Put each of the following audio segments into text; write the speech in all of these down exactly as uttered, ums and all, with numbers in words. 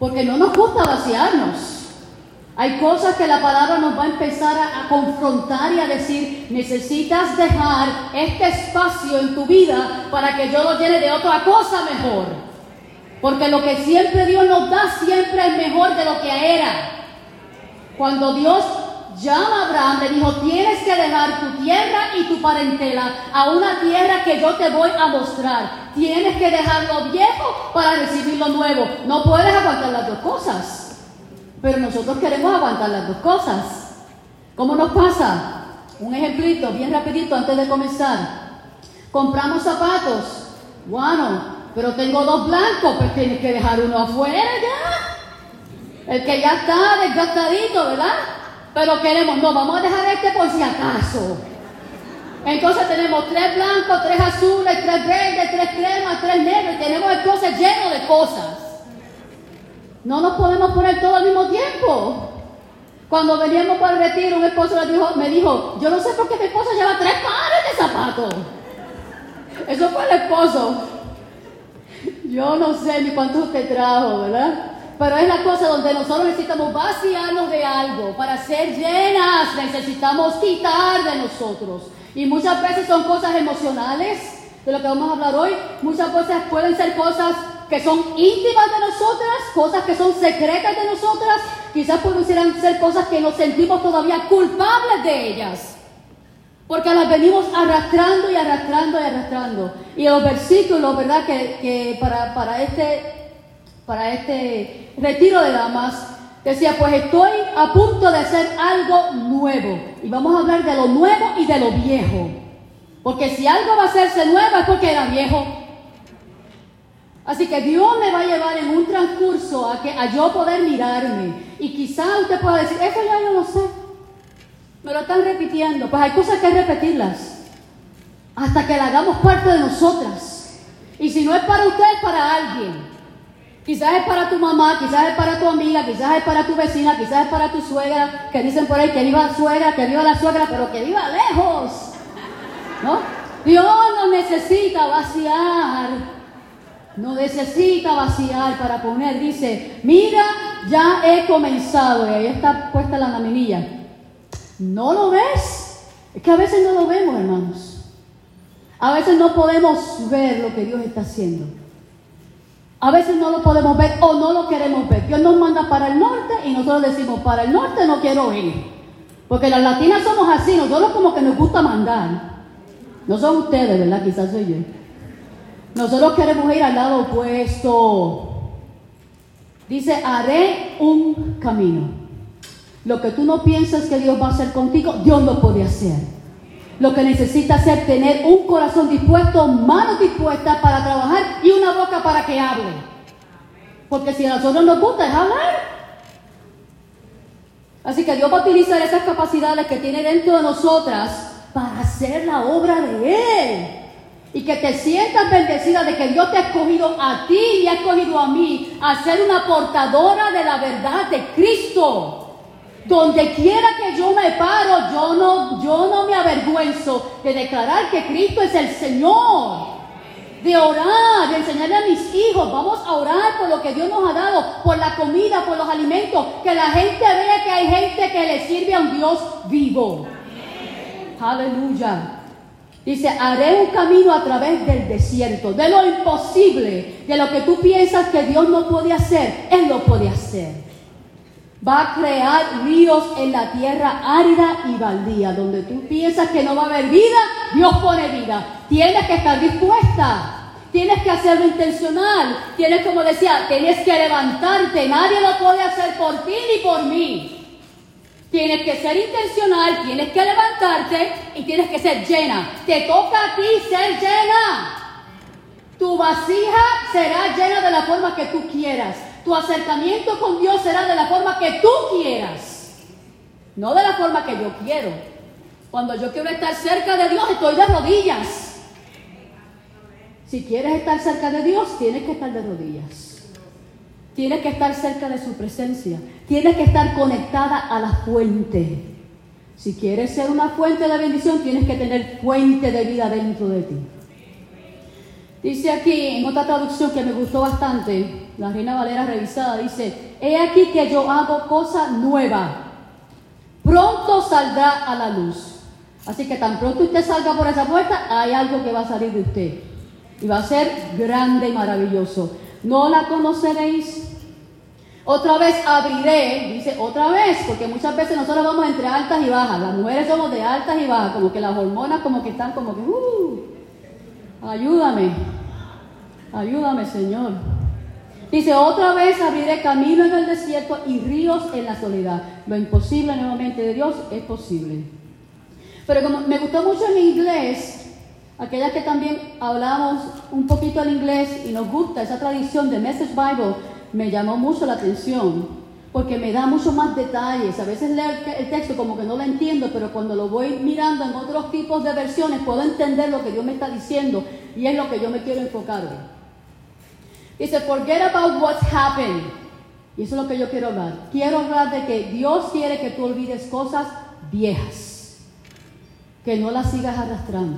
porque no nos gusta vaciarnos. Hay cosas que la palabra nos va a empezar a, a confrontar y a decir, necesitas dejar este espacio en tu vida para que yo lo llene de otra cosa mejor. Porque lo que siempre Dios nos da siempre es mejor de lo que era. Cuando Dios llama a Abraham, le dijo, tienes que dejar tu tierra y tu parentela a una tierra que yo te voy a mostrar. Tienes que dejar lo viejo para recibir lo nuevo. No puedes aguantar las dos cosas. Pero nosotros queremos aguantar las dos cosas. ¿Cómo nos pasa? Un ejemplito, bien rapidito antes de comenzar. Compramos zapatos. Bueno, pero tengo dos blancos, pues tienes que dejar uno afuera ya. El que ya está desgastadito, ¿verdad? Pero queremos, no, vamos a dejar este por si acaso. Entonces tenemos tres blancos, tres azules, tres verdes, tres cremas, tres negros. Y tenemos el closet lleno de cosas. No nos podemos poner todo al mismo tiempo. Cuando veníamos para el retiro, un esposo me dijo, me dijo, yo no sé por qué mi esposo lleva tres pares de zapatos. Eso fue el esposo. Yo no sé ni cuántos usted trajo, ¿verdad? Pero es la cosa donde nosotros necesitamos vaciarnos de algo. Para ser llenas necesitamos quitar de nosotros. Y muchas veces son cosas emocionales, de lo que vamos a hablar hoy. Muchas veces pueden ser cosas que son íntimas de nosotras, cosas que son secretas de nosotras. Quizás pudieran ser cosas que nos sentimos todavía culpables de ellas, porque las venimos arrastrando y arrastrando y arrastrando. Y los versículos, ¿verdad? Que, que para, para, este, para este retiro de damas, decía, pues estoy a punto de hacer algo nuevo. Y vamos a hablar de lo nuevo y de lo viejo. Porque si algo va a hacerse nuevo es porque era viejo. Así que Dios me va a llevar en un transcurso a, que, a yo poder mirarme. Y quizá usted pueda decir, eso ya yo lo sé. Me lo están repitiendo. Pues hay cosas que repetirlas hasta que la hagamos parte de nosotras. Y si no es para usted, es para alguien. Quizás es para tu mamá, quizás es para tu amiga, quizás es para tu vecina, quizás es para tu suegra, que dicen por ahí que viva la suegra, que viva la suegra, pero que viva lejos, ¿no? Dios nos necesita vaciar. No necesita vaciar para poner, dice, mira, ya he comenzado. Y ahí está puesta la laminilla. ¿No lo ves? Es que a veces no lo vemos, hermanos. A veces no podemos ver lo que Dios está haciendo. A veces no lo podemos ver o no lo queremos ver. Dios nos manda para el norte y nosotros decimos, para el norte no quiero ir. Porque las latinas somos así, nosotros como que nos gusta mandar. No son ustedes, ¿verdad? Quizás soy yo. Nosotros queremos ir al lado opuesto. Dice, haré un camino. Lo que tú no piensas que Dios va a hacer contigo, Dios lo puede hacer. Lo que necesitas es tener un corazón dispuesto, manos dispuestas para trabajar y una boca para que hable. Porque si a nosotros nos gusta es hablar. Así que Dios va a utilizar esas capacidades que tiene dentro de nosotras para hacer la obra de Él. Y que te sientas bendecida de que Dios te ha escogido a ti y ha escogido a mí a ser una portadora de la verdad de Cristo. Donde quiera que yo me paro, yo no, yo no me avergüenzo de declarar que Cristo es el Señor. De orar, de enseñarle a mis hijos, vamos a orar por lo que Dios nos ha dado, por la comida, por los alimentos. Que la gente vea que hay gente que le sirve a un Dios vivo. Aleluya. Dice, haré un camino a través del desierto, de lo imposible, de lo que tú piensas que Dios no puede hacer, Él lo puede hacer. Va a crear ríos en la tierra árida y baldía, donde tú piensas que no va a haber vida, Dios pone vida. Tienes que estar dispuesta, tienes que hacerlo intencional, tienes, como decía, tienes que levantarte, nadie lo puede hacer por ti ni por mí. Tienes que ser intencional, tienes que levantarte y tienes que ser llena. Te toca a ti ser llena. Tu vasija será llena de la forma que tú quieras. Tu acercamiento con Dios será de la forma que tú quieras. No de la forma que yo quiero. Cuando yo quiero estar cerca de Dios, estoy de rodillas. Si quieres estar cerca de Dios, tienes que estar de rodillas. Tienes que estar cerca de su presencia. Tienes que estar conectada a la fuente. Si quieres ser una fuente de bendición, tienes que tener fuente de vida dentro de ti. Dice aquí, en otra traducción que me gustó bastante, la Reina Valera revisada, dice, he aquí que yo hago cosa nueva, pronto saldrá a la luz. Así que tan pronto usted salga por esa puerta, hay algo que va a salir de usted. Y va a ser grande y maravilloso. ¿No la conoceréis? Otra vez abriré, dice otra vez, porque muchas veces nosotros vamos entre altas y bajas. Las mujeres somos de altas y bajas, como que las hormonas como que están como que, uh, ayúdame, ayúdame, Señor. Dice, otra vez abriré camino en el desierto y ríos en la soledad. Lo imposible nuevamente de Dios es posible. Pero como me gustó mucho en inglés, aquellas que también hablamos un poquito el inglés y nos gusta esa tradición de Message Bible, me llamó mucho la atención, porque me da mucho más detalles. A veces leo el texto como que no lo entiendo, pero cuando lo voy mirando en otros tipos de versiones, puedo entender lo que Dios me está diciendo, y es lo que yo me quiero enfocar hoy. Dice, forget about what's happened. Y eso es lo que yo quiero hablar. Quiero hablar de que Dios quiere que tú olvides cosas viejas, que no las sigas arrastrando,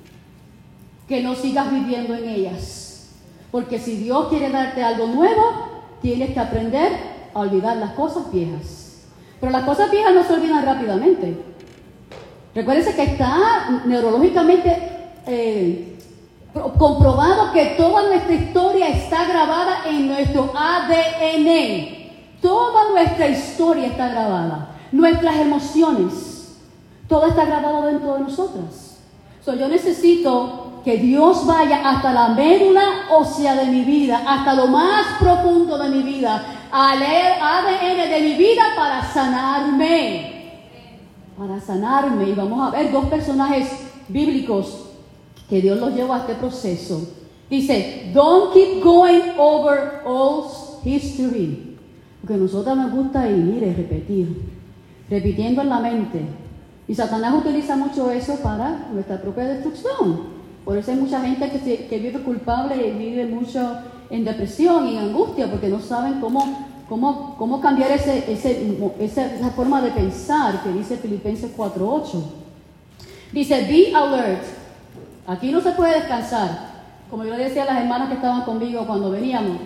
que no sigas viviendo en ellas. Porque si Dios quiere darte algo nuevo, tienes que aprender a olvidar las cosas viejas. Pero las cosas viejas no se olvidan rápidamente. Recuérdense que está neurológicamente eh, comprobado que toda nuestra historia está grabada en nuestro A D N. Toda nuestra historia está grabada. Nuestras emociones, todo está grabado dentro de nosotras. So, yo necesito que Dios vaya hasta la médula ósea de mi vida, hasta lo más profundo de mi vida, al A D N de mi vida para sanarme. Para sanarme. Y vamos a ver dos personajes bíblicos que Dios los llevó a este proceso. Dice, don't keep going over old history. Porque a nosotros nos gusta ir, mire, repetir, repitiendo en la mente. Y Satanás utiliza mucho eso para nuestra propia destrucción. Por eso hay mucha gente que, se, que vive culpable y vive mucho en depresión y en angustia, porque no saben cómo, cómo, cómo cambiar ese, ese, esa, esa forma de pensar que dice Filipenses cuatro ocho. Dice, be alert. Aquí no se puede descansar. Como yo le decía a las hermanas que estaban conmigo cuando veníamos,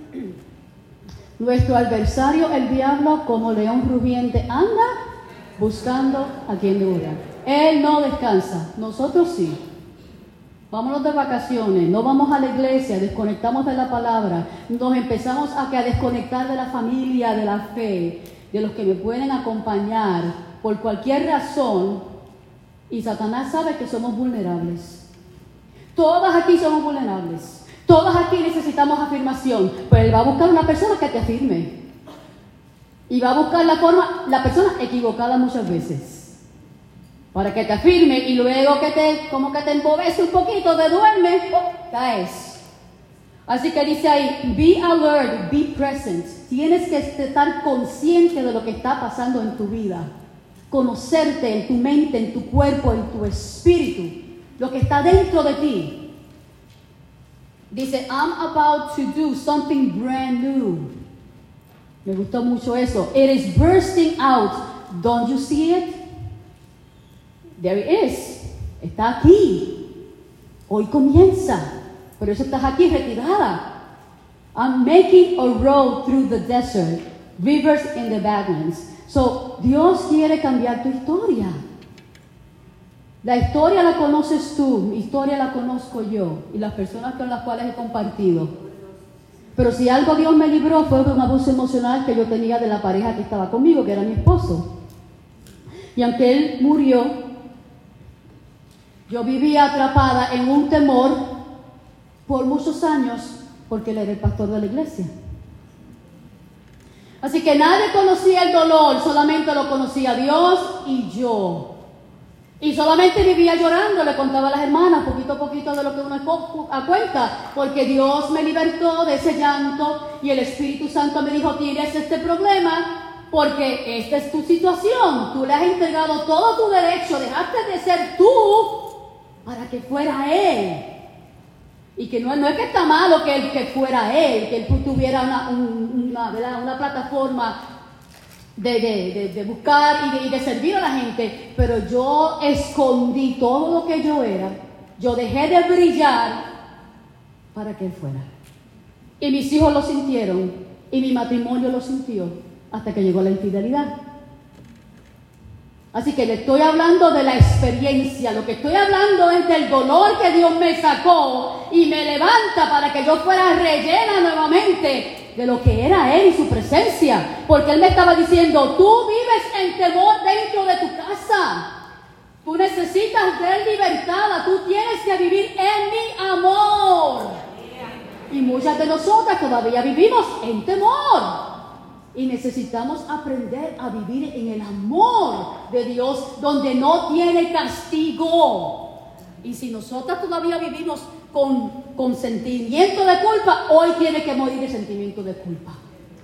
nuestro adversario, el diablo, como león rugiente, anda buscando a quien devorar. Él no descansa, nosotros sí. Vámonos de vacaciones, no vamos a la iglesia, desconectamos de la palabra, nos empezamos a, que a desconectar de la familia, de la fe, de los que me pueden acompañar por cualquier razón, y Satanás sabe que somos vulnerables. Todas aquí somos vulnerables, todas aquí necesitamos afirmación, pero él va a buscar una persona que te afirme, y va a buscar la forma, la persona equivocada muchas veces, para que te afirme, y luego que te, como que te embobece un poquito, te duermes, ¡oh!, caes. Así que dice ahí, be alert, be present. Tienes que estar consciente de lo que está pasando en tu vida, conocerte en tu mente, en tu cuerpo, en tu espíritu, lo que está dentro de ti. Dice, I'm about to do something brand new. Me gustó mucho eso. It is bursting out. Don't you see it? There it is. Está aquí. Hoy comienza. Por eso estás aquí retirada. I'm making a road through the desert, rivers in the badlands. So, Dios quiere cambiar tu historia. La historia la conoces tú, mi historia la conozco yo y las personas con las cuales he compartido. Pero si algo Dios me libró fue de un abuso emocional que yo tenía de la pareja que estaba conmigo, que era mi esposo. Y aunque él murió, yo vivía atrapada en un temor por muchos años porque él era el pastor de la iglesia. Así que nadie conocía el dolor, solamente lo conocía Dios y yo. Y solamente vivía llorando, le contaba a las hermanas poquito a poquito de lo que uno a cuenta, porque Dios me libertó de ese llanto y el Espíritu Santo me dijo, tienes este problema porque esta es tu situación, tú le has entregado todo tu derecho, dejaste de ser tú para que fuera Él. Y que no, no es que está malo que él que fuera Él, que Él tuviera una, una, una, una plataforma De, de, de, de buscar y de, y de servir a la gente, pero yo escondí todo lo que yo era, yo dejé de brillar para que él fuera. Y mis hijos lo sintieron, y mi matrimonio lo sintió, hasta que llegó la infidelidad. Así que le estoy hablando de la experiencia, lo que estoy hablando es del dolor que Dios me sacó y me levanta para que yo fuera rellena nuevamente de lo que era Él y su presencia. Porque Él me estaba diciendo, tú vives en temor dentro de tu casa. Tú necesitas ser libertada, tú tienes que vivir en mi amor. Y muchas de nosotras todavía vivimos en temor. Y necesitamos aprender a vivir en el amor de Dios, donde no tiene castigo. Y si nosotras todavía vivimos con, con sentimiento de culpa, hoy tiene que morir el sentimiento de culpa.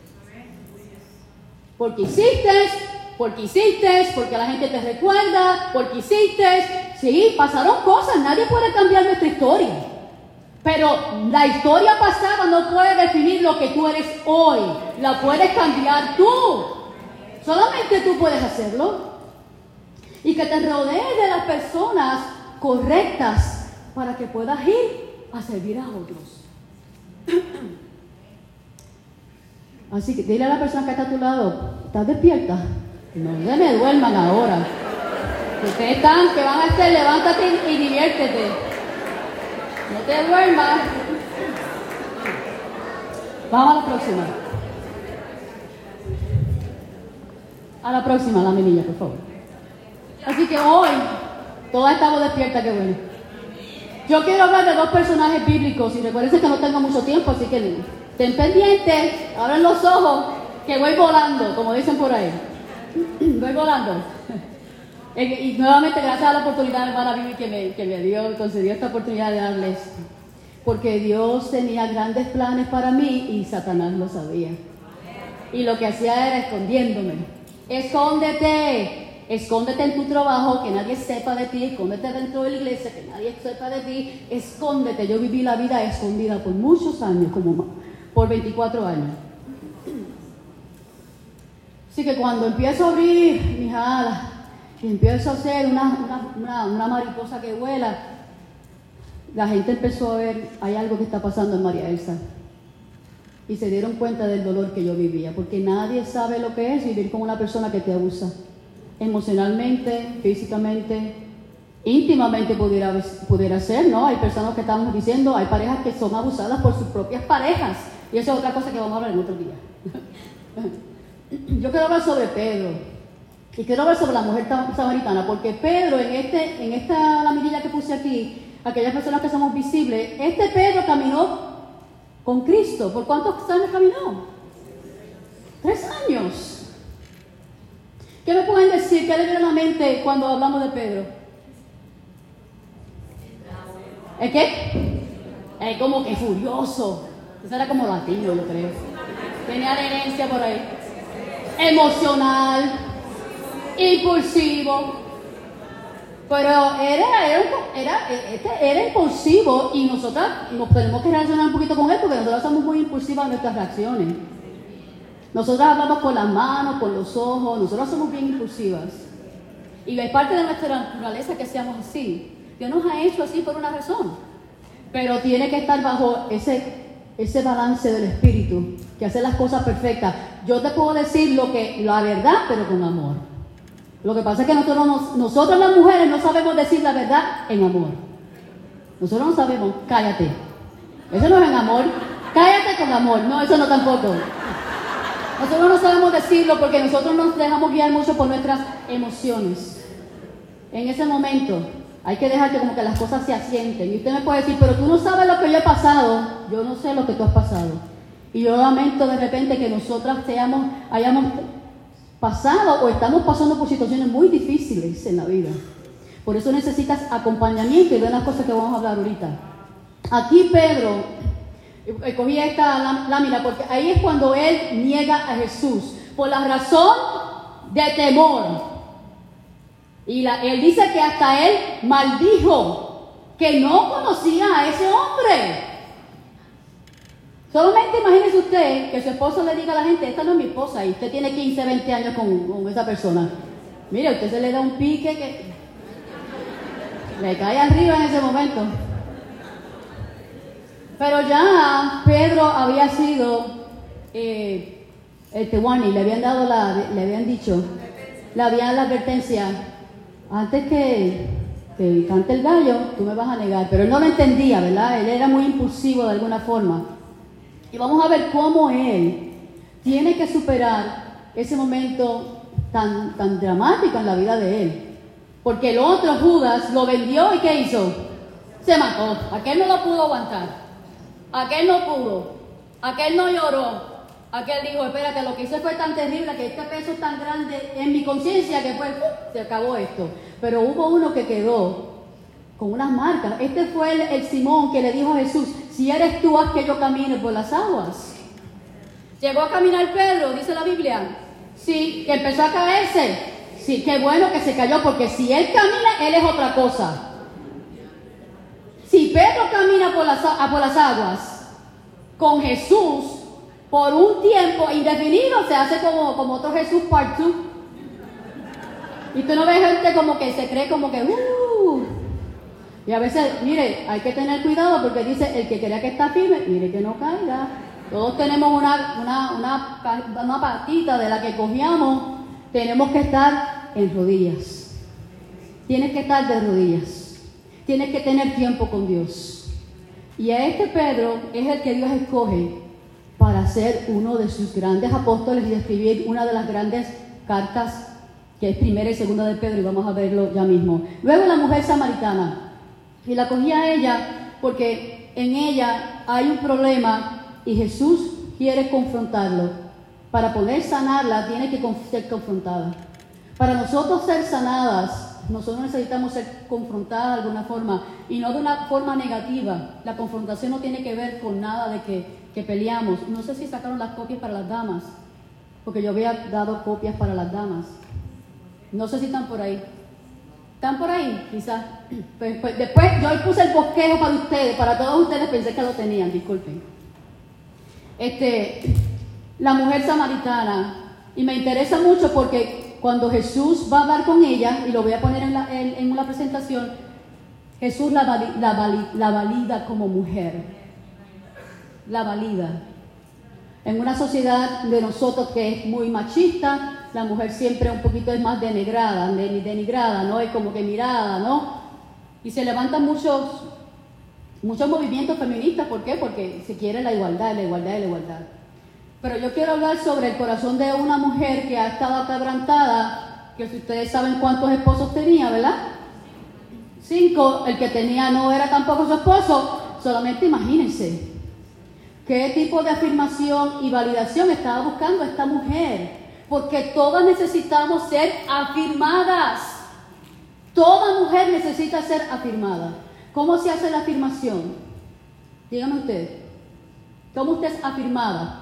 Porque hiciste, porque hiciste, porque la gente te recuerda, porque hiciste. Sí, pasaron cosas, nadie puede cambiar nuestra historia. Pero la historia pasada no puede definir lo que tú eres hoy. La puedes cambiar tú. Solamente tú puedes hacerlo. Y que te rodees de las personas correctas para que puedas ir a servir a otros. Así que dile a la persona que está a tu lado, ¿estás despierta? No se me duerman ahora. Que ustedes están, que van a hacer, levántate y diviértete. No te duermas. Vamos a la próxima. A la próxima, la menilla, por favor. Así que hoy, todas estamos despiertas, qué bueno. Yo quiero hablar de dos personajes bíblicos y recuerden que no tengo mucho tiempo, así que estén pendientes, abran los ojos, que voy volando, como dicen por ahí. Voy volando. Y nuevamente gracias a la oportunidad de hermana Vivi que me, que me dio, concedió esta oportunidad de darles, porque Dios tenía grandes planes para mí y Satanás lo sabía. Y lo que hacía era escondiéndome. Escóndete, escóndete en tu trabajo, que nadie sepa de ti, escóndete dentro de la iglesia, que nadie sepa de ti, escóndete. Yo viví la vida escondida por muchos años, como por veinticuatro años. Así que cuando empiezo a abrir mis alas, y empiezo a ser una, una, una, una mariposa que vuela, la gente empezó a ver, hay algo que está pasando en María Elsa. Y se dieron cuenta del dolor que yo vivía, porque nadie sabe lo que es vivir con una persona que te abusa. Emocionalmente, físicamente, íntimamente pudiera, pudiera ser, ¿no? Hay personas que estamos diciendo, hay parejas que son abusadas por sus propias parejas. Y eso es otra cosa que vamos a hablar en otro día. Yo quiero hablar sobre Pedro. Y quiero hablar sobre la mujer samaritana, porque Pedro, en, este, en esta laminilla que puse aquí, aquellas personas que somos visibles, este Pedro caminó con Cristo. ¿Por cuántos años caminó? Tres años. ¿Qué me pueden decir? ¿Qué le viene a la mente cuando hablamos de Pedro? ¿Es qué? Es como que furioso. Eso era como latino, yo creo. Tenía la herencia por ahí. Emocional. Impulsivo, pero era, era, era, este era impulsivo y nosotras nos tenemos que relacionar un poquito con él porque nosotras somos muy impulsivas en nuestras reacciones. Nosotras hablamos con las manos, con los ojos, nosotras somos bien impulsivas y es parte de nuestra naturaleza que seamos así. Dios nos ha hecho así por una razón, pero tiene que estar bajo ese, ese balance del espíritu, que hace las cosas perfectas. Yo te puedo decir lo que, la verdad, pero con amor. Lo que pasa es que nosotros, nos, nosotros las mujeres no sabemos decir la verdad en amor. Nosotros no sabemos, cállate. Eso no es en amor. Cállate con amor. No, eso no tampoco. Nosotros no sabemos decirlo porque nosotros nos dejamos guiar mucho por nuestras emociones. En ese momento hay que dejar que como que las cosas se asienten. Y usted me puede decir, pero tú no sabes lo que yo he pasado. Yo no sé lo que tú has pasado. Y yo lamento de repente que nosotras seamos, hayamos pasado o estamos pasando por situaciones muy difíciles en la vida. Por eso necesitas acompañamiento y de las cosas que vamos a hablar ahorita. Aquí Pedro, cogí esta lámina porque ahí es cuando él niega a Jesús por la razón de temor. Y la, él dice que hasta él maldijo que no conocía a ese hombre. Solamente imagínese usted que su esposo le diga a la gente, esta no es mi esposa, y usted tiene quince, veinte años con, con esa persona. Mire, usted se le da un pique que le cae arriba en ese momento. Pero ya Pedro había sido, eh, el Tewani, le habían dado la, le habían dicho, le habían la advertencia, antes que, que cante el gallo, tú me vas a negar. Pero él no lo entendía, ¿verdad? Él era muy impulsivo de alguna forma. Y vamos a ver cómo él tiene que superar ese momento tan, tan dramático en la vida de él. Porque el otro, Judas, lo vendió y ¿qué hizo? Se mató. Aquel no lo pudo aguantar. Aquel no pudo. Aquel no lloró. Aquel dijo, espérate, lo que hice fue tan terrible, que este peso es tan grande en mi conciencia que fue, ¡pum!, se acabó esto. Pero hubo uno que quedó con unas marcas. Este fue el, el Simón que le dijo a Jesús, si eres tú, haz que yo camine por las aguas. Llegó a caminar Pedro, dice la Biblia. Sí, que empezó a caerse. Sí, qué bueno que se cayó, porque si él camina, él es otra cosa. Si Pedro camina por las, por las aguas con Jesús por un tiempo indefinido, se hace como, como otro Jesús part two. Y tú no ves gente como que se cree como que uh. Y a veces, mire, hay que tener cuidado porque dice, el que crea que está firme, mire que no caiga. Todos tenemos una, una, una, una patita de la que cogíamos. Tenemos que estar en rodillas. Tienes que estar de rodillas. Tienes que tener tiempo con Dios. Y a este Pedro es el que Dios escoge para ser uno de sus grandes apóstoles y escribir una de las grandes cartas, que es primera y segunda de Pedro, y vamos a verlo ya mismo. Luego la mujer samaritana. Y la cogí a ella porque en ella hay un problema y Jesús quiere confrontarlo. Para poder sanarla tiene que ser confrontada. Para nosotros ser sanadas, nosotros necesitamos ser confrontadas de alguna forma, y no de una forma negativa. La confrontación no tiene que ver con nada de que, que peleamos. No sé si sacaron las copias para las damas, porque yo había dado copias para las damas. No sé si están por ahí. ¿Están por ahí? Quizás. Pues, pues, después yo puse el bosquejo para ustedes, para todos ustedes, pensé que lo tenían, disculpen. Este, la mujer samaritana, y me interesa mucho porque cuando Jesús va a hablar con ella, y lo voy a poner en la, en, en una presentación, Jesús la, la, la valida como mujer, la valida. En una sociedad de nosotros que es muy machista, la mujer siempre un poquito es más denigrada, denigrada, ¿no? Es como que mirada, ¿no? Y se levantan muchos, muchos movimientos feministas, ¿por qué? Porque se quiere la igualdad, la igualdad y la igualdad. Pero yo quiero hablar sobre el corazón de una mujer que ha estado quebrantada, que si ustedes saben cuántos esposos tenía, ¿verdad? Cinco, el que tenía no era tampoco su esposo, solamente imagínense qué tipo de afirmación y validación estaba buscando esta mujer, porque todas necesitamos ser afirmadas. Toda mujer necesita ser afirmada. ¿Cómo se hace la afirmación? Dígame usted, ¿cómo usted es afirmada?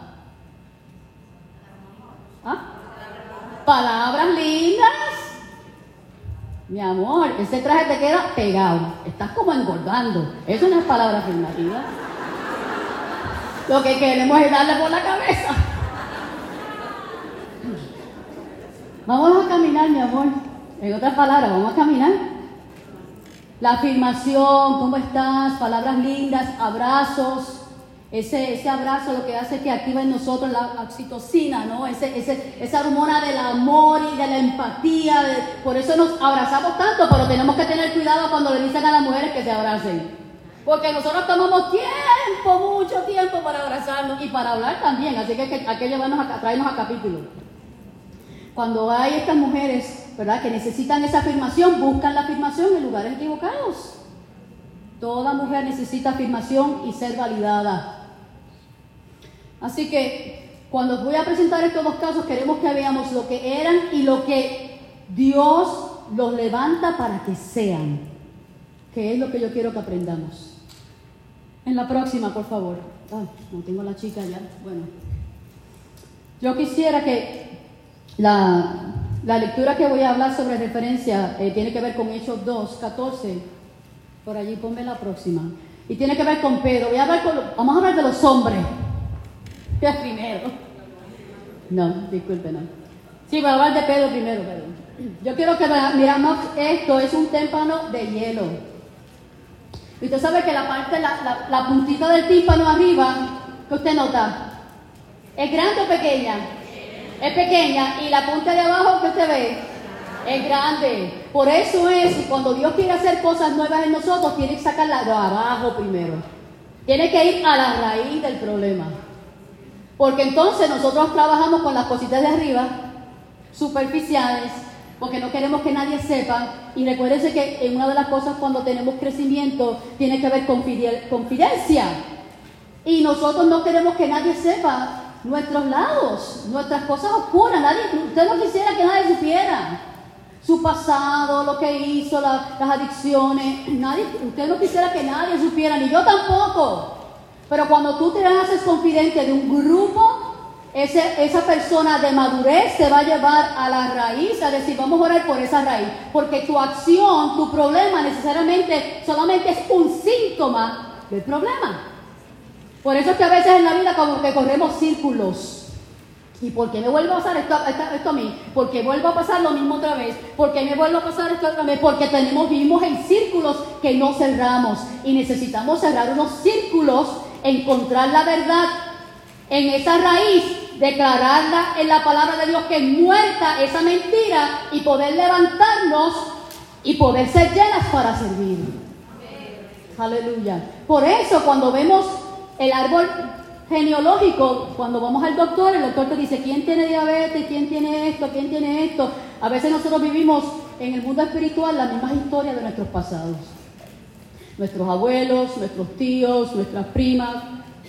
¿Ah? Palabras lindas. Mi amor, ese traje te queda pegado. Estás como engordando. Eso no es palabra afirmativa. Lo que queremos es darle por la cabeza. Vamos a caminar, mi amor. En otras palabras, vamos a caminar. La afirmación, ¿cómo estás? Palabras lindas, abrazos. Ese, ese abrazo lo que hace es que activa en nosotros la oxitocina, ¿no? Ese, ese, esa hormona del amor y de la empatía. De, por eso nos abrazamos tanto, pero tenemos que tener cuidado cuando le dicen a las mujeres que se abracen. Porque nosotros tomamos tiempo, mucho tiempo para abrazarnos y para hablar también. Así que hay que llevarnos a, traernos a capítulo. Cuando hay estas mujeres, ¿verdad?, que necesitan esa afirmación, buscan la afirmación en lugares equivocados. Toda mujer necesita afirmación y ser validada. Así que cuando voy a presentar estos dos casos, queremos que veamos lo que eran y lo que Dios los levanta para que sean, que es lo que yo quiero que aprendamos. En la próxima, por favor. Ay, no tengo la chica ya. Bueno, yo quisiera que la, la lectura que voy a hablar sobre referencia eh, tiene que ver con Hechos dos, catorce. Por allí, ponme la próxima. Y tiene que ver con Pedro. Voy a hablar con, vamos a hablar de los hombres. ¿Qué es primero? No, disculpe, no. Sí, voy a hablar de Pedro primero, Pedro. Yo quiero que miramos esto, es un témpano de hielo. Y usted sabe que la parte, la, la, la puntita del tímpano arriba, que usted nota, ¿es grande o pequeña? Es pequeña. Y la punta de abajo que usted ve es grande. Por eso es, cuando Dios quiere hacer cosas nuevas en nosotros, tiene que sacarla de abajo primero. Tiene que ir a la raíz del problema. Porque entonces nosotros trabajamos con las cositas de arriba, superficiales, porque no queremos que nadie sepa. Y recuérdense que en una de las cosas cuando tenemos crecimiento tiene que ver con fidel, confidencia. Y nosotros no queremos que nadie sepa nuestros lados, nuestras cosas oscuras. Nadie, usted no quisiera que nadie supiera su pasado, lo que hizo, la, las adicciones. Nadie, usted no quisiera que nadie supiera, ni yo tampoco. Pero cuando tú te haces confidente de un grupo, ese, esa persona de madurez te va a llevar a la raíz, a decir, vamos a orar por esa raíz. Porque tu acción, tu problema necesariamente solamente es un síntoma del problema. Por eso es que a veces en la vida como que corremos círculos. ¿Y por qué me vuelve a pasar esto, esto, esto a mí? ¿Por qué vuelvo a pasar lo mismo otra vez? ¿Por qué me vuelve a pasar esto otra vez? Porque tenemos, vivimos en círculos que no cerramos. Y necesitamos cerrar unos círculos, encontrar la verdad en esa raíz, declararla en la palabra de Dios que es muerta esa mentira y poder levantarnos y poder ser llenas para servir. Aleluya. Por eso cuando vemos el árbol genealógico, cuando vamos al doctor, el doctor te dice quién tiene diabetes, quién tiene esto, quién tiene esto. A veces nosotros vivimos en el mundo espiritual las mismas historias de nuestros pasados. Nuestros abuelos, nuestros tíos, nuestras primas.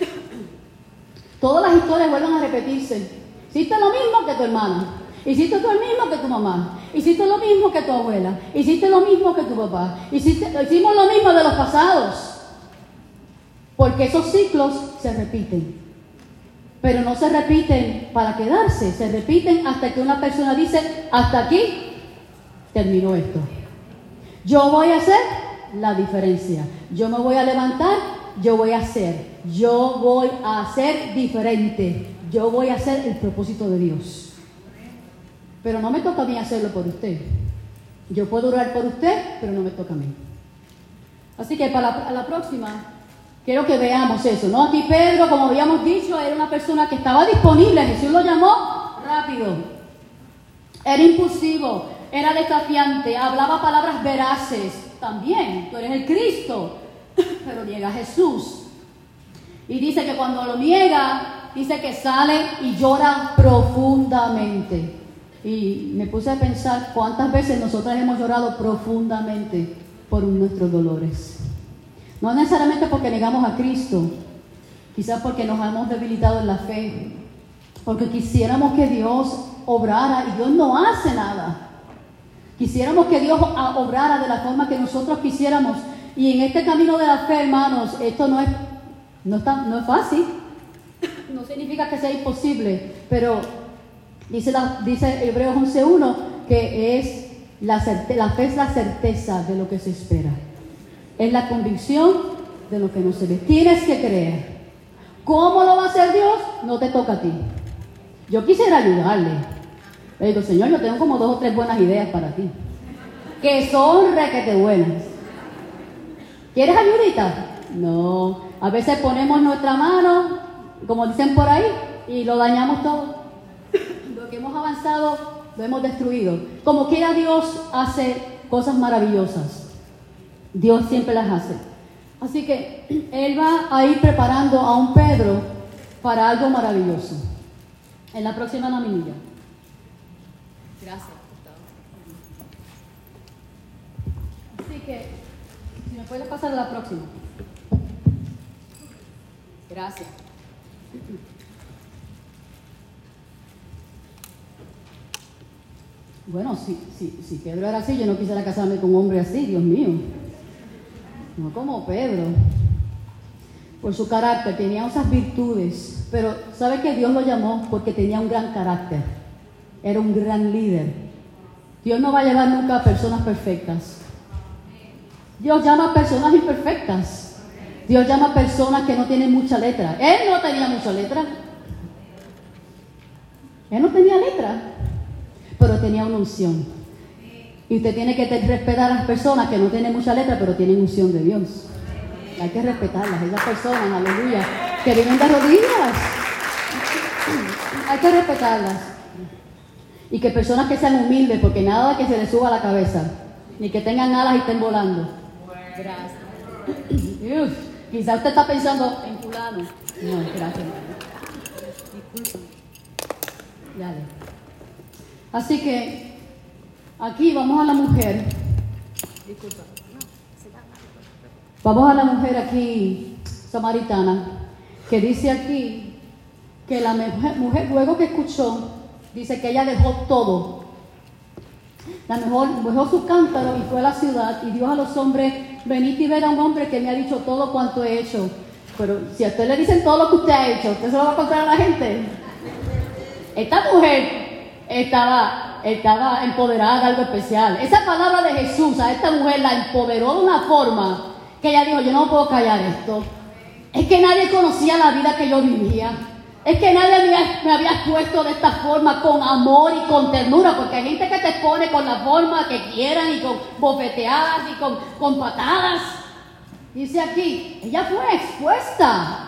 Todas las historias vuelven a repetirse. Hiciste lo mismo que tu hermana. Hiciste lo mismo que tu mamá. Hiciste lo mismo que tu abuela. Hiciste lo mismo que tu papá. Hiciste, hicimos lo mismo de los pasados. Porque esos ciclos se repiten. Pero no se repiten para quedarse. Se repiten hasta que una persona dice, hasta aquí terminó esto. Yo voy a hacer la diferencia. Yo me voy a levantar, yo voy a hacer. Yo voy a hacer diferente. Yo voy a hacer el propósito de Dios. Pero no me toca a mí hacerlo por usted. Yo puedo orar por usted, pero no me toca a mí. Así que para la, la próxima, quiero que veamos eso, ¿no? Aquí Pedro, como habíamos dicho, era una persona que estaba disponible. Jesús lo llamó rápido. Era impulsivo, era desafiante, hablaba palabras veraces. También, tú eres el Cristo, pero niega a Jesús. Y dice que cuando lo niega, dice que sale y llora profundamente. Y me puse a pensar cuántas veces nosotras hemos llorado profundamente por nuestros dolores. No necesariamente porque negamos a Cristo, quizás porque nos hemos debilitado en la fe, porque quisiéramos que Dios obrara y Dios no hace nada. Quisiéramos que Dios obrara de la forma que nosotros quisiéramos. Y en este camino de la fe, hermanos, esto no es, no está, no es fácil. No significa que sea imposible, pero dice, la, dice Hebreos once uno que es la, certe, la fe es la certeza de lo que se espera. Es la convicción de lo que no se ve. Tienes que creer. ¿Cómo lo va a hacer Dios? No te toca a ti. Yo quisiera ayudarle. Le digo, Señor, yo tengo como dos o tres buenas ideas para ti. Que son requete buenas. ¿Quieres ayudita? No. A veces ponemos nuestra mano, como dicen por ahí, y lo dañamos todo. Lo que hemos avanzado, lo hemos destruido. Como quiera Dios hace cosas maravillosas. Dios siempre las hace. Así que Él va a ir preparando a un Pedro para algo maravilloso. En la próxima laminilla. Gracias, Gustavo. Así que, si me puede pasar a la próxima. Gracias. Bueno, si, si, si Pedro era así, yo no quisiera casarme con un hombre así, Dios mío. No como Pedro. Por su carácter, tenía esas virtudes. Pero, ¿sabe que Dios lo llamó? Porque tenía un gran carácter. Era un gran líder. Dios no va a llevar nunca a personas perfectas. Dios llama a personas imperfectas. Dios llama a personas que no tienen mucha letra. Él no tenía mucha letra. Él no tenía letra, pero tenía una unción. Y usted tiene que respetar a las personas que no tienen mucha letra, pero tienen unción de Dios. hay que respetarlas, esas personas, aleluya, que vienen de rodillas. Hay que respetarlas. Y que personas que sean humildes, porque nada que se les suba a la cabeza, ni que tengan alas y estén volando. Gracias. Uf, quizá usted está pensando en fulano. No, gracias. Disculpen. Dale. Así que aquí vamos a la mujer. Disculpa. Vamos a la mujer aquí, samaritana, que dice aquí que la mujer, mujer luego que escuchó, dice que ella dejó todo. La mejor dejó su cántaro y fue a la ciudad y dijo a los hombres, venid y ver a un hombre que me ha dicho todo cuanto he hecho. Pero si a usted le dicen todo lo que usted ha hecho, ¿usted se lo va a contar a la gente? Esta mujer estaba, estaba empoderada de algo especial. Esa palabra de Jesús a esta mujer la empoderó de una forma que ella dijo, yo no puedo callar esto. Es que nadie conocía la vida que yo vivía. Es que nadie me había, me había expuesto de esta forma, con amor y con ternura, porque hay gente que te expone con la forma que quieran y con bofeteadas y con, con patadas. Dice aquí, ella fue expuesta.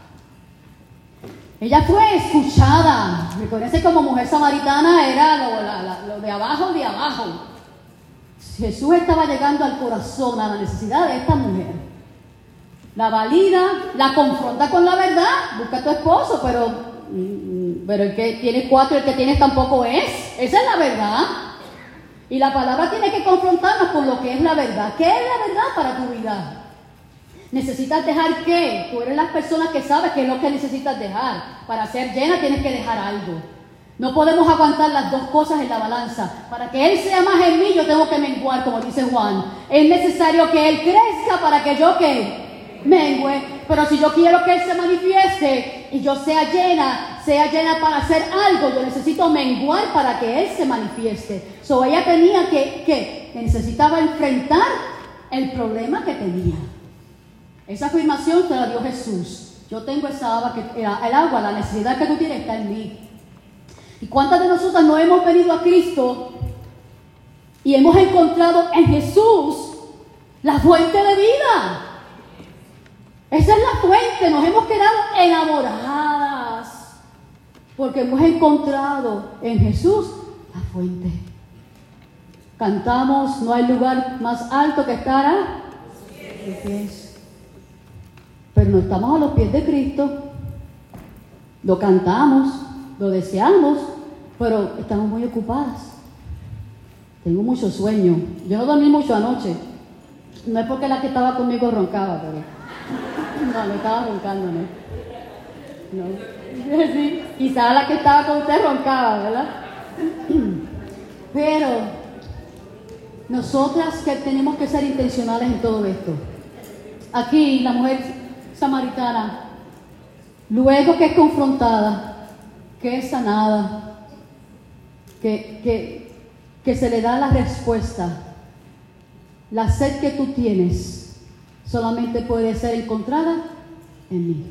Ella fue escuchada. Recuérdense, como mujer samaritana era lo, la, la, lo de abajo de abajo. Jesús estaba llegando al corazón, a la necesidad de esta mujer. La valida, la confronta con la verdad. Busca a tu esposo, pero, pero el que tiene cuatro, el que tienes tampoco es. Esa es la verdad. Y la palabra tiene que confrontarnos con lo que es la verdad. ¿Qué es la verdad para tu vida? ¿Necesitas dejar qué? Tú eres las personas que sabes qué es lo que necesitas dejar. Para ser llena tienes que dejar algo. No podemos aguantar las dos cosas en la balanza. Para que Él sea más en mí, yo tengo que menguar, como dice Juan. Es necesario que Él crezca para que yo ¿qué? Mengue. Pero si yo quiero que Él se manifieste y yo sea llena, sea llena para hacer algo, yo necesito menguar para que Él se manifieste. So ella tenía que, que necesitaba enfrentar el problema que tenía. Esa afirmación te la dio Jesús. Yo tengo esa agua, que, el agua, la necesidad que tú tienes está en mí. ¿Y cuántas de nosotras no hemos venido a Cristo y hemos encontrado en Jesús la fuente de vida? Esa es la fuente. Nos hemos quedado enamoradas porque hemos encontrado en Jesús la fuente. Cantamos, no hay lugar más alto que estar a los pies. Pero no estamos a los pies de Cristo. Lo cantamos, lo deseamos, pero estamos muy ocupadas. Tengo mucho sueño. Yo no dormí mucho anoche. No es porque la que estaba conmigo roncaba, pero no, no estaba roncando, ¿no? No. Sí, quizá la que estaba con usted roncaba, ¿verdad? Pero nosotras que tenemos que ser intencionales en todo esto. Aquí la mujer samaritana, luego que es confrontada, que es sanada, que, que, que se le da la respuesta, la sed que tú tienes solamente puede ser encontrada en mí.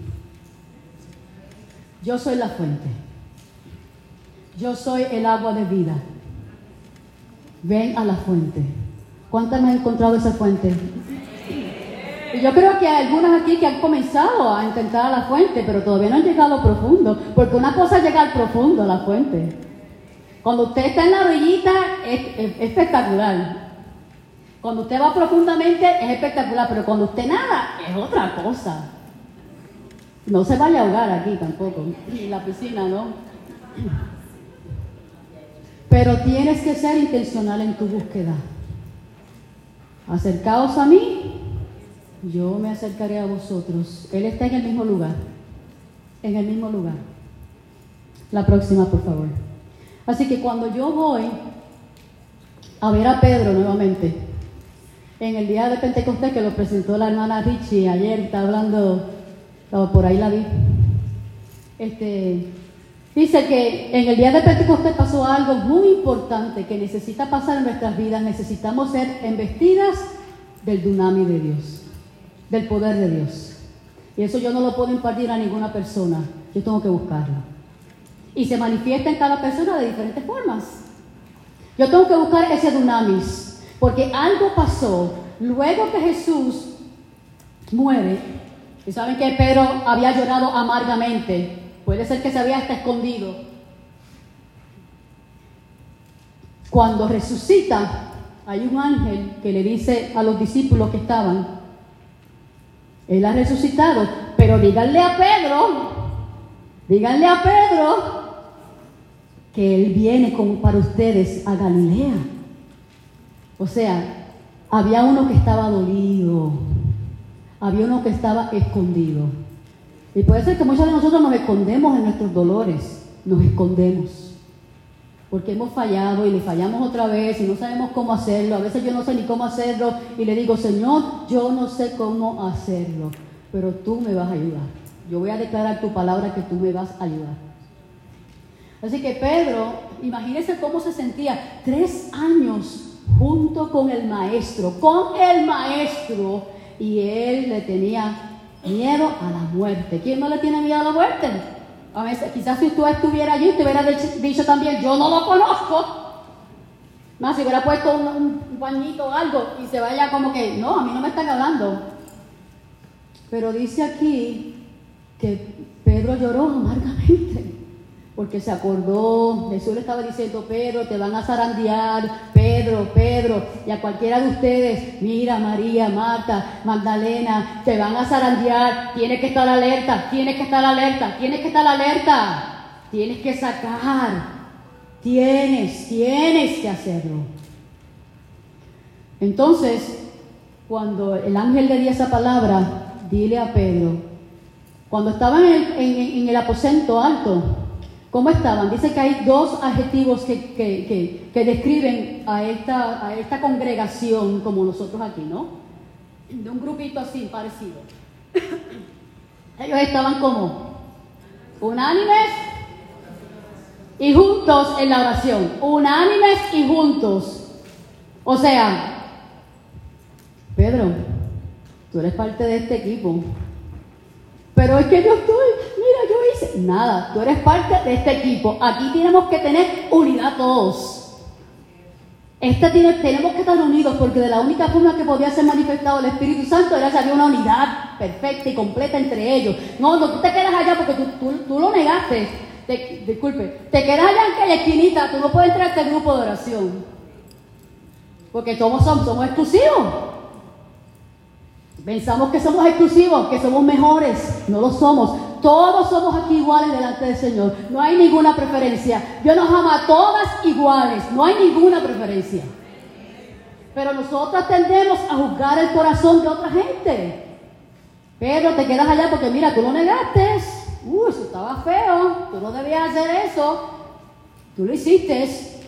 Yo soy la fuente. Yo soy el agua de vida. Ven a la fuente. ¿Cuántas me han encontrado esa fuente? Y yo creo que hay algunas aquí que han comenzado a intentar a la fuente, pero todavía no han llegado profundo, porque una cosa es llegar profundo a la fuente. Cuando usted está en la orillita es, es, es espectacular. Cuando usted va profundamente es espectacular, pero cuando usted nada es otra cosa. No se vaya a ahogar aquí tampoco, en la piscina, ¿no? Pero tienes que ser intencional en tu búsqueda. Acercaos a mí, yo me acercaré a vosotros. Él está en el mismo lugar. En el mismo lugar. La próxima, por favor. Así que cuando yo voy a ver a Pedro nuevamente, en el día de Pentecostés que lo presentó la hermana Richie ayer, está hablando, por ahí la vi. Este, dice que en el día de Pentecostés pasó algo muy importante que necesita pasar en nuestras vidas. Necesitamos ser embestidas del dunami de Dios, del poder de Dios. Y eso yo no lo puedo impartir a ninguna persona, yo tengo que buscarlo. Y se manifiesta en cada persona de diferentes formas. Yo tengo que buscar ese dunamis, porque algo pasó luego que Jesús muere. Y saben que Pedro había llorado amargamente. Puede ser que se había hasta escondido. Cuando resucita, hay un ángel que le dice a los discípulos que estaban: Él ha resucitado, pero díganle a Pedro, díganle a Pedro que Él viene con, para ustedes a Galilea. O sea, había uno que estaba dolido, había uno que estaba escondido. Y puede ser que muchos de nosotros nos escondemos en nuestros dolores, nos escondemos. Porque hemos fallado y le fallamos otra vez y no sabemos cómo hacerlo. A veces yo no sé ni cómo hacerlo y le digo: Señor, yo no sé cómo hacerlo, pero tú me vas a ayudar. Yo voy a declarar tu palabra que tú me vas a ayudar. Así que Pedro, imagínense cómo se sentía, tres años junto con el maestro, con el maestro, y él le tenía miedo a la muerte. ¿Quién no le tiene miedo a la muerte? A veces, quizás si tú estuviera allí, te hubiera dicho también: yo no lo conozco. Más si hubiera puesto un, un, un pañito o algo y se vaya como que, no, a mí no me están hablando. Pero dice aquí que Pedro lloró amargamente, porque se acordó, Jesús le estaba diciendo: Pedro, te van a zarandear, Pedro, Pedro, y a cualquiera de ustedes, mira, María, Marta, Magdalena, te van a zarandear, tienes que estar alerta, tienes que estar alerta, tienes que estar alerta, tienes que sacar, tienes, tienes que hacerlo. Entonces, cuando el ángel le dio esa palabra, dile a Pedro, cuando estaban en el, en, en el aposento alto, ¿cómo estaban? Dice que hay dos adjetivos que, que, que, que describen a esta, a esta congregación como nosotros aquí, ¿no? De un grupito así, parecido. Ellos estaban como unánimes y juntos en la oración. Unánimes y juntos. O sea, Pedro, tú eres parte de este equipo. Pero es que yo estoy, mira, yo hice nada, tú eres parte de este equipo. Aquí tenemos que tener unidad todos. Este tiene, tenemos que estar unidos, porque de la única forma que podía ser manifestado el Espíritu Santo era si había una unidad perfecta y completa entre ellos. No, no, tú te quedas allá porque tú, tú, tú lo negaste. Te, disculpe, te quedas allá en aquella esquinita, tú no puedes entrar a este grupo de oración. Porque somos, somos, somos exclusivos. Pensamos que somos exclusivos, que somos mejores. No lo somos. Todos somos aquí iguales delante del Señor. No hay ninguna preferencia. Dios nos ama a todas iguales. No hay ninguna preferencia. Pero nosotros tendemos a juzgar el corazón de otra gente. Pero te quedas allá porque mira, tú lo negaste. Uh, eso estaba feo. Tú no debías hacer eso. Tú lo hiciste.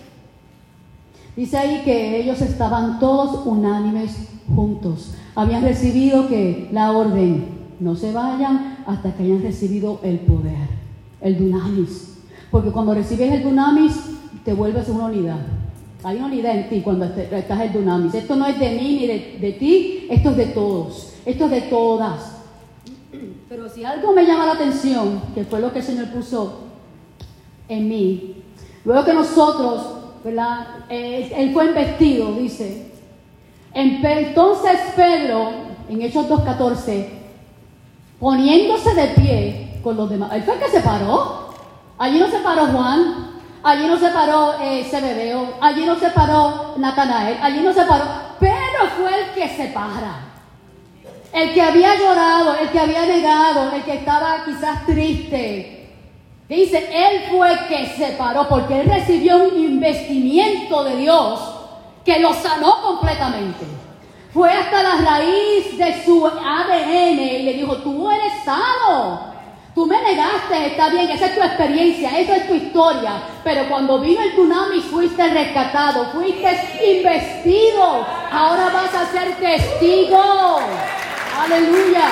Dice ahí que ellos estaban todos unánimes juntos. Habían recibido que la orden, no se vayan hasta que hayan recibido el poder, el dunamis. Porque cuando recibes el dunamis, te vuelves una unidad. Hay una unidad en ti cuando estás el dunamis. Esto no es de mí ni de, de ti, esto es de todos, esto es de todas. Pero si algo me llama la atención, que fue lo que el Señor puso en mí, luego que nosotros, ¿verdad? Eh, él fue investido, dice. Entonces Pedro, en Hechos dos catorce, poniéndose de pie con los demás, él fue el que se paró. Allí no se paró Juan, allí no se paró eh, Zebedeo, allí no se paró Natanael, allí no se paró. Pedro fue el que se para. El que había llorado, el que había negado, el que estaba quizás triste. Dice, él fue el que se paró porque él recibió un investimiento de Dios que lo sanó completamente. Fue hasta la raíz de su A D N y le dijo: tú eres sano. Tú me negaste, está bien, esa es tu experiencia, esa es tu historia. Pero cuando vino el tsunami fuiste rescatado, fuiste investido. Ahora vas a ser testigo. Aleluya.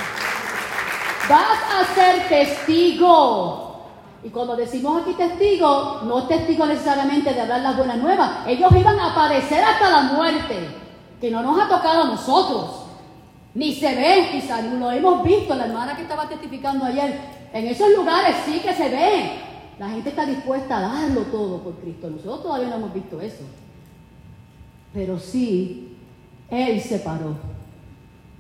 Vas a ser testigo. Y cuando decimos aquí testigo, no es testigo necesariamente de hablar las buenas nuevas. Ellos iban a padecer hasta la muerte, que no nos ha tocado a nosotros. Ni se ve, quizás, no lo hemos visto. La hermana que estaba testificando ayer, en esos lugares sí que se ve. La gente está dispuesta a darlo todo por Cristo. Nosotros todavía no hemos visto eso. Pero sí, Él se paró.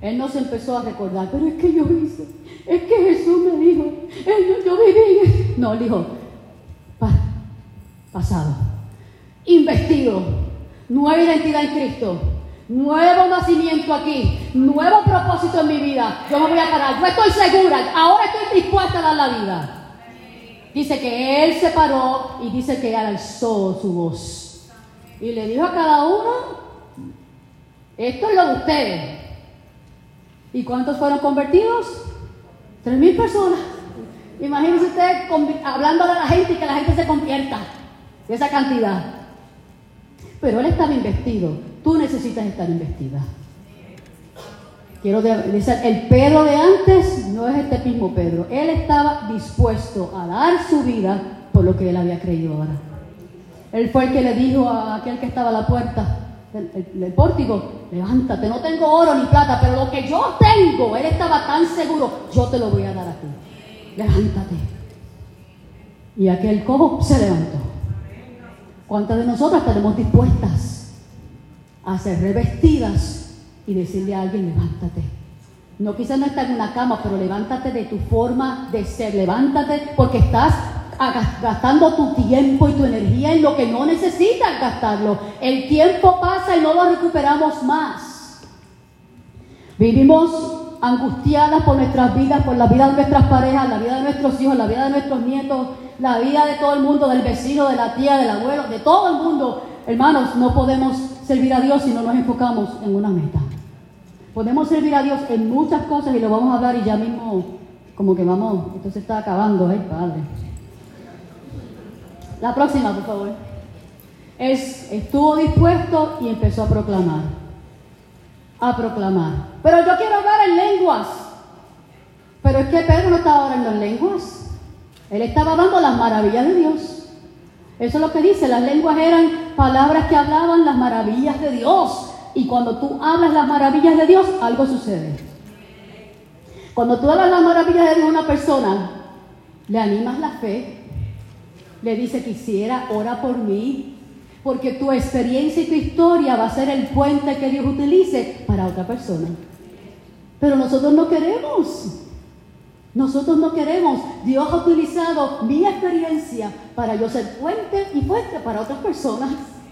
Él no se empezó a recordar, pero es que yo hice, es que Jesús me dijo, yo, yo viví. No, él dijo, pa, pasado, investido, nueva identidad en Cristo, nuevo nacimiento aquí, nuevo propósito en mi vida. Yo me voy a parar, yo estoy segura, ahora estoy dispuesta a dar la vida. Dice que él se paró y dice que alzó su voz y le dijo a cada uno, esto es lo de ustedes. ¿Y cuántos fueron convertidos? Tres mil personas. Imagínense ustedes hablándole a la gente y que la gente se convierta de esa cantidad. Pero él estaba investido. Tú necesitas estar investida. Quiero decir, el Pedro de antes no es este mismo Pedro. Él estaba dispuesto a dar su vida por lo que él había creído ahora. Él fue el que le dijo a aquel que estaba a la puerta del, del, del pórtico, levántate, no tengo oro ni plata, pero lo que yo tengo, él estaba tan seguro, yo te lo voy a dar a ti. Levántate. Y aquel cojo se levantó. ¿Cuántas de nosotras estaremos dispuestas a ser revestidas y decirle a alguien, levántate? No, quizás no estás en una cama, pero levántate de tu forma de ser. Levántate porque estás gastando tu tiempo y tu energía en lo que no necesitas gastarlo. El tiempo pasa y no lo recuperamos más. Vivimos angustiadas por nuestras vidas, por la vida de nuestras parejas, la vida de nuestros hijos, la vida de nuestros nietos, la vida de todo el mundo, del vecino, de la tía, del abuelo, de todo el mundo. Hermanos, no podemos servir a Dios si no nos enfocamos en una meta. Podemos servir a Dios en muchas cosas y lo vamos a hablar y ya mismo como que vamos, esto se está acabando, ay Padre. La próxima, por favor. Es, estuvo dispuesto y empezó a proclamar. A proclamar. Pero yo quiero hablar en lenguas. Pero es que Pedro no estaba hablando en lenguas. Él estaba hablando las maravillas de Dios. Eso es lo que dice. Las lenguas eran palabras que hablaban las maravillas de Dios. Y cuando tú hablas las maravillas de Dios, algo sucede. Cuando tú hablas las maravillas de Dios a una persona, le animas la fe. Le dice, quisiera, ora por mí, porque tu experiencia y tu historia va a ser el puente que Dios utilice para otra persona. Pero nosotros no queremos. Nosotros no queremos. Dios ha utilizado mi experiencia para yo ser puente y puente para otras personas.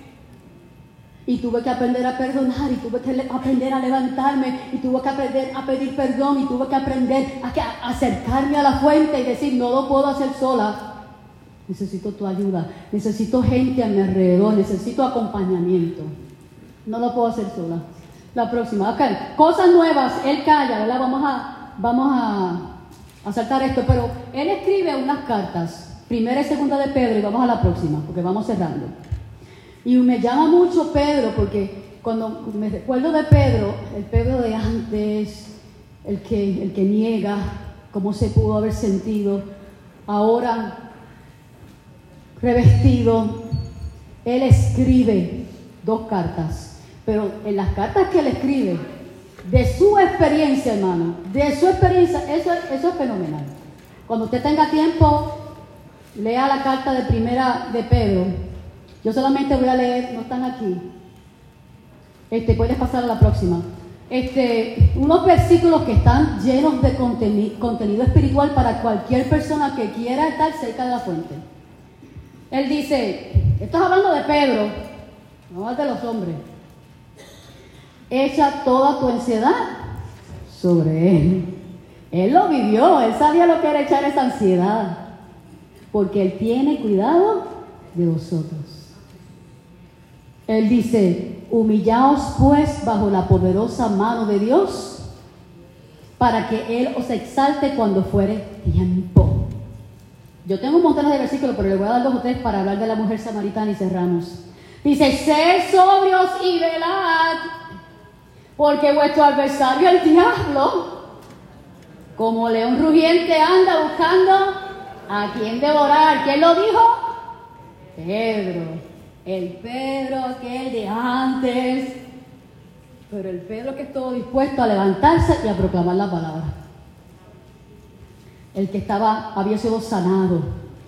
Y tuve que aprender a perdonar, y tuve que aprender a levantarme, y tuve que aprender a pedir perdón, y tuve que aprender a, que, a acercarme a la fuente y decir, no lo puedo hacer sola. Necesito tu ayuda, necesito gente a mi alrededor, necesito acompañamiento. No lo puedo hacer sola. La próxima, ok. Cosas nuevas, él calla, ¿verdad? Vamos a, vamos a, a saltar esto, pero él escribe unas cartas, primera y segunda de Pedro, y vamos a la próxima, porque vamos cerrando. Y me llama mucho Pedro, porque cuando me recuerdo de Pedro, el Pedro de antes, el que, el que niega, cómo se pudo haber sentido, ahora revestido, él escribe dos cartas, pero en las cartas que él escribe, de su experiencia, hermano, de su experiencia, eso, eso es fenomenal. Cuando usted tenga tiempo, lea la carta de primera de Pedro. Yo solamente voy a leer, no están aquí, este, puedes pasar a la próxima. Este, unos versículos que están llenos de conteni- contenido espiritual para cualquier persona que quiera estar cerca de la fuente. Él dice, estás hablando de Pedro, no de los hombres. Echa toda tu ansiedad sobre él. Él lo vivió, él sabía lo que era echar esa ansiedad, porque él tiene cuidado de vosotros. Él dice, humillaos pues bajo la poderosa mano de Dios, para que Él os exalte cuando fuere tiempo. Yo tengo un montón de versículos, pero le voy a dar dos o tres para hablar de la mujer samaritana y cerramos. Dice, sed sobrios y velad, porque vuestro adversario el diablo, como león rugiente, anda buscando a quien devorar. ¿Quién lo dijo? Pedro. El Pedro aquel de antes. Pero el Pedro que estuvo dispuesto a levantarse y a proclamar la palabra. El que estaba, había sido sanado.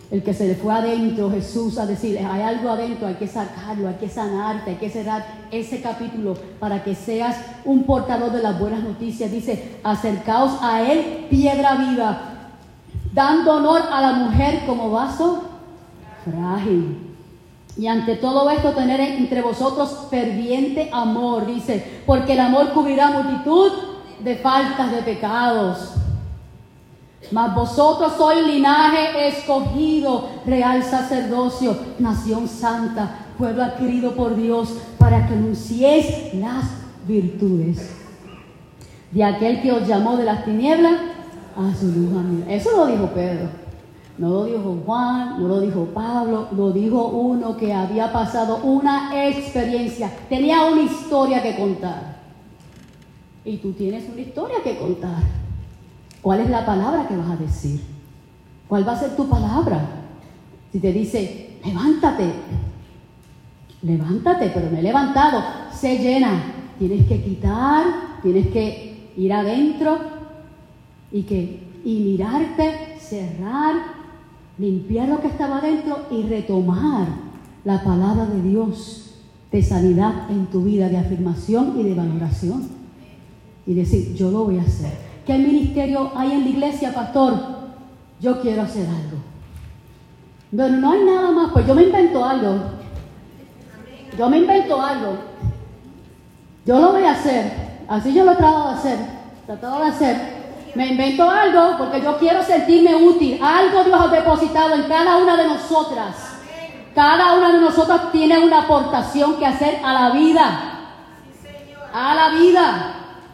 El que se le fue adentro, Jesús, a decirle, hay algo adentro, hay que sacarlo, hay que sanarte, hay que cerrar ese capítulo para que seas un portador de las buenas noticias. Dice, acercaos a Él, piedra viva, dando honor a la mujer como vaso frágil. Y ante todo esto, tener entre vosotros ferviente amor, dice, porque el amor cubrirá multitud de faltas, de pecados. Mas vosotros sois linaje escogido, real sacerdocio, nación santa, pueblo adquirido por Dios, para que anunciéis las virtudes de aquel que os llamó de las tinieblas a su luz admirable. Eso lo dijo Pedro. No lo dijo Juan, no lo dijo Pablo, lo dijo uno que había pasado una experiencia, tenía una historia que contar. Y tú tienes una historia que contar. ¿Cuál es la palabra que vas a decir? ¿Cuál va a ser tu palabra? Si te dice, levántate, levántate, pero me he levantado, sé llena. Tienes que quitar, tienes que ir adentro y, que, y mirarte, cerrar, limpiar lo que estaba adentro y retomar la palabra de Dios de sanidad en tu vida, de afirmación y de valoración. Y decir, yo lo voy a hacer. ¿Qué ministerio hay en la iglesia, pastor? Yo quiero hacer algo. Pero no hay nada más, pues yo me invento algo. Yo me invento algo. Yo lo voy a hacer. Así yo lo he tratado de hacer. Tratado de hacer. Me invento algo porque yo quiero sentirme útil. Algo Dios ha depositado en cada una de nosotras. Cada una de nosotras tiene una aportación que hacer a la vida. A la vida.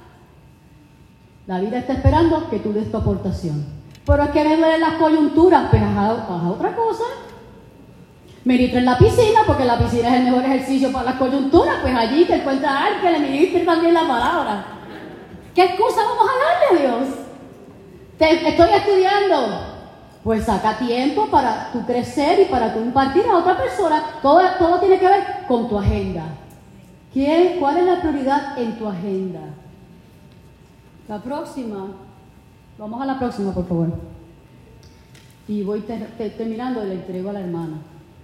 La vida está esperando que tú des tu aportación. Pero es que me duelen las coyunturas. Pues haz, haz otra cosa. Ministra en la piscina, porque la piscina es el mejor ejercicio para las coyunturas. Pues allí te encuentras a alguien que le ministre también la palabra. ¿Qué excusa vamos a darle a Dios? Te, estoy estudiando. Pues saca tiempo para tú crecer y para tú impartir a otra persona. Todo, todo tiene que ver con tu agenda. ¿Quién, ¿Cuál es la prioridad en tu agenda? La próxima. Vamos a la próxima, por favor. Y voy ter, ter, terminando y le entrego a la hermana.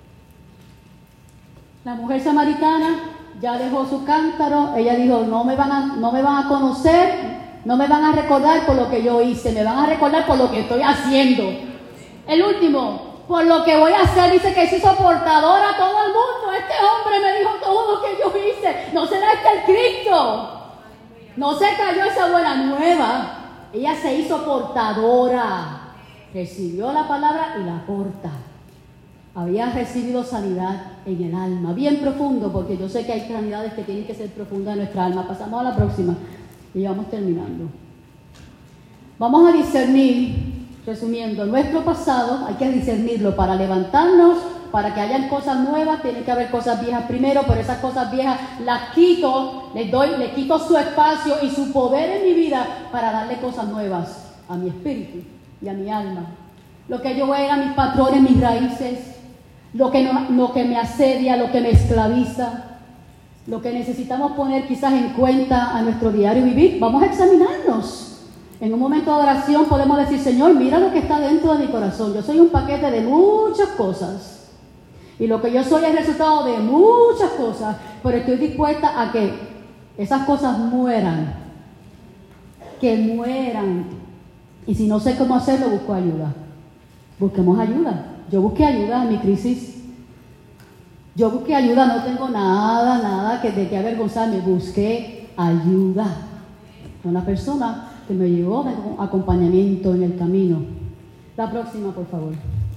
La mujer samaritana ya dejó su cántaro. Ella dijo, no me van a, no me van a conocer, no me van a recordar por lo que yo hice, me van a recordar por lo que estoy haciendo. El último, por lo que voy a hacer, dice que se hizo portadora a todo el mundo. Este hombre me dijo todo lo que yo hice. ¿No será este el Cristo? No se cayó esa buena nueva. Ella se hizo portadora. Recibió la palabra y la porta. Había recibido sanidad en el alma. Bien profundo, porque yo sé que hay sanidades que tienen que ser profundas en nuestra alma. Pasamos a la próxima y vamos terminando. Vamos a discernir, resumiendo, nuestro pasado hay que discernirlo para levantarnos. Para que hayan cosas nuevas, tiene que haber cosas viejas primero, pero esas cosas viejas las quito, les doy, les quito su espacio y su poder en mi vida para darle cosas nuevas a mi espíritu y a mi alma. Lo que yo era, mis patrones, mis raíces, lo que, no, lo que me asedia, lo que me esclaviza, lo que necesitamos poner quizás en cuenta a nuestro diario vivir. Vamos a examinarnos. En un momento de oración podemos decir, Señor, mira lo que está dentro de mi corazón. Yo soy un paquete de muchas cosas. Y lo que yo soy es el resultado de muchas cosas, pero estoy dispuesta a que esas cosas mueran, que mueran. Y si no sé cómo hacerlo, busco ayuda. Busquemos ayuda. Yo busqué ayuda en mi crisis. Yo busqué ayuda, no tengo nada, nada que de qué avergonzarme. Busqué ayuda. Una persona que me llevó de acompañamiento en el camino. La próxima, por favor.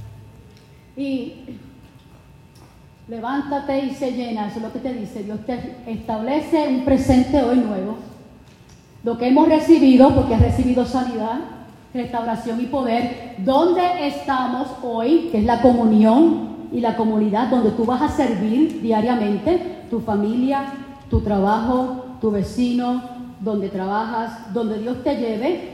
Y levántate y se llena, eso es lo que te dice. Dios te establece un presente hoy nuevo. Lo que hemos recibido, porque has recibido sanidad, restauración y poder. ¿Dónde estamos hoy? Que es la comunión y la comunidad donde tú vas a servir diariamente. Tu familia, tu trabajo, tu vecino, donde trabajas, donde Dios te lleve.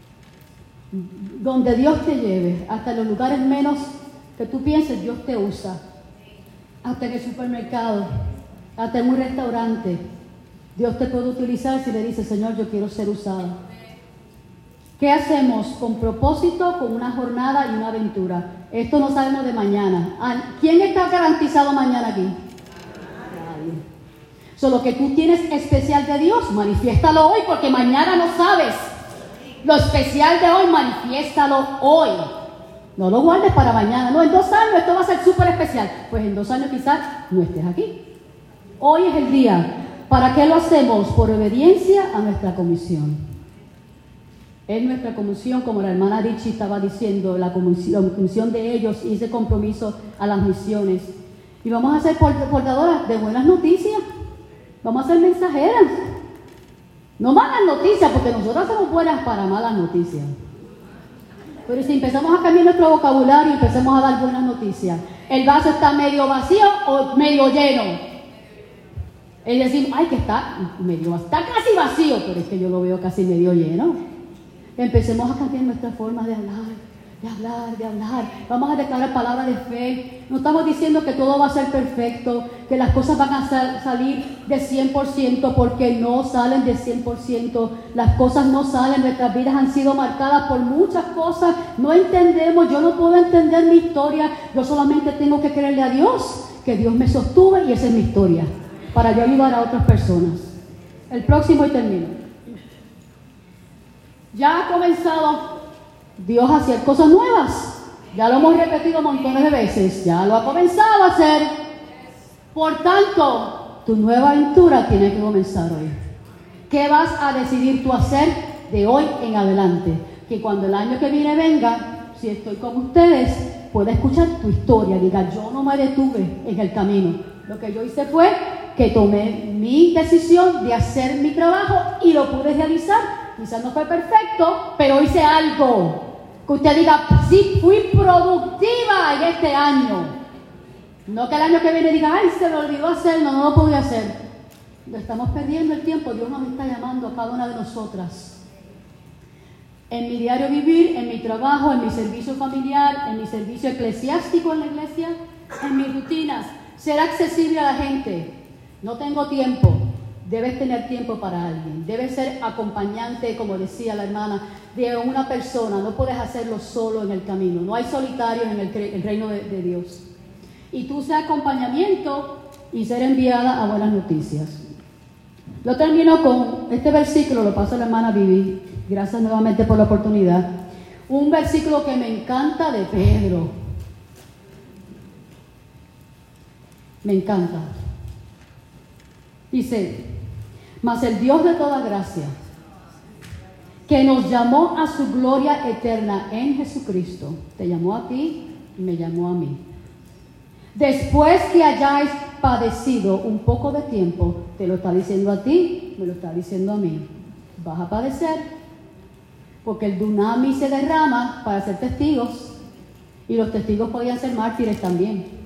Donde Dios te lleve, hasta los lugares menos que tú pienses, Dios te usa. Hasta en el supermercado, hasta en un restaurante, Dios te puede utilizar si le dices, Señor, yo quiero ser usado. ¿Qué hacemos con propósito, con una jornada y una aventura? Esto no sabemos de mañana. ¿Quién está garantizado mañana aquí? Nadie. So, lo que tú tienes especial de Dios, manifiéstalo hoy, porque mañana no sabes. Lo especial de hoy, manifiéstalo hoy. No lo guardes para mañana. No, en dos años esto va a ser súper especial. Pues en dos años quizás no estés aquí. Hoy es el día. ¿Para qué lo hacemos? Por obediencia a nuestra comisión. Es nuestra comisión, como la hermana Richie estaba diciendo, la comisión, la comisión de ellos y ese compromiso a las misiones. Y vamos a ser portadoras de buenas noticias. Vamos a ser mensajeras. No malas noticias, porque nosotros somos buenas para malas noticias. Pero si empezamos a cambiar nuestro vocabulario y empezamos a dar buenas noticias, ¿el vaso está medio vacío o medio lleno? Es decir, ay, que está medio vacío, está casi vacío, pero es que yo lo veo casi medio lleno. Empecemos a cambiar nuestra forma de hablar, de hablar, de hablar. Vamos a declarar palabras de fe. No estamos diciendo que todo va a ser perfecto, que las cosas van a sal- salir de cien por ciento, porque no salen de cien por ciento. Las cosas no salen, nuestras vidas han sido marcadas por muchas cosas. No entendemos, yo no puedo entender mi historia. Yo solamente tengo que creerle a Dios, que Dios me sostuvo y esa es mi historia, para yo ayudar a otras personas. El próximo y termino. Ya ha comenzado Dios a hacer cosas nuevas. Ya lo hemos repetido montones de veces. Ya lo ha comenzado a hacer. Por tanto, tu nueva aventura tiene que comenzar hoy. ¿Qué vas a decidir tú hacer de hoy en adelante? Que cuando el año que viene venga, si estoy con ustedes, pueda escuchar tu historia. Diga, yo no me detuve en el camino. Lo que yo hice fue que tomé mi decisión de hacer mi trabajo y lo pude realizar. Quizás no fue perfecto, pero hice algo. Que usted diga, sí, fui productiva en este año. No que el año que viene diga, ay, se me olvidó hacerlo, no lo pude hacer. Lo estamos perdiendo el tiempo. Dios nos está llamando a cada una de nosotras. En mi diario vivir, en mi trabajo, en mi servicio familiar, en mi servicio eclesiástico en la iglesia, en mis rutinas, ser accesible a la gente. No tengo tiempo. Debes tener tiempo para alguien. Debes ser acompañante, como decía la hermana, de una persona. No puedes hacerlo solo en el camino. No hay solitarios en el, el reino de, de Dios. Y tú ser acompañamiento y ser enviada a buenas noticias. Yo termino con este versículo, lo pasa la hermana Vivi. Gracias nuevamente por la oportunidad. Un versículo que me encanta de Pedro. Me encanta. Dice, mas el Dios de toda gracia, que nos llamó a su gloria eterna en Jesucristo, te llamó a ti y me llamó a mí. Después que hayáis padecido un poco de tiempo, te lo está diciendo a ti, me lo está diciendo a mí. Vas a padecer, porque el dunamis se derrama para ser testigos, y los testigos podían ser mártires también.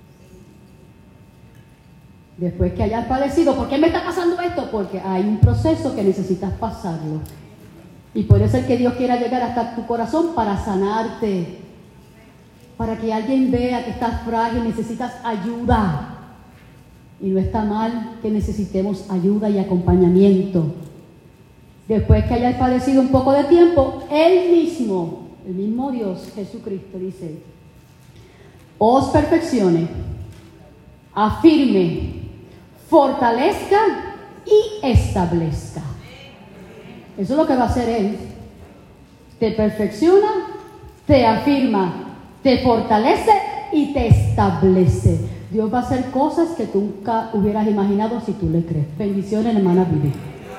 Después que hayas padecido, ¿por qué me está pasando esto? Porque hay un proceso que necesitas pasarlo. Y puede ser que Dios quiera llegar hasta tu corazón para sanarte, para que alguien vea que estás frágil, necesitas ayuda. Y no está mal que necesitemos ayuda y acompañamiento. Después que hayas padecido un poco de tiempo, Él mismo, el mismo Dios, Jesucristo, dice, os perfeccione, afirme, fortalezca y establezca. Eso es lo que va a hacer Él. Te perfecciona, te afirma, te fortalece y te establece. Dios va a hacer cosas que tú nunca hubieras imaginado si tú le crees. Bendiciones, hermana Vivi.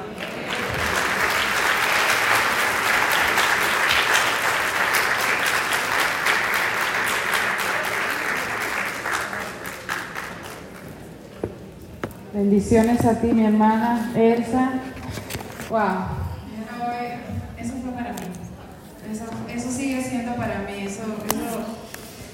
Bendiciones a ti, mi hermana Elsa. Wow. Eso fue para mí. Eso, eso sigue siendo para mí. Eso, eso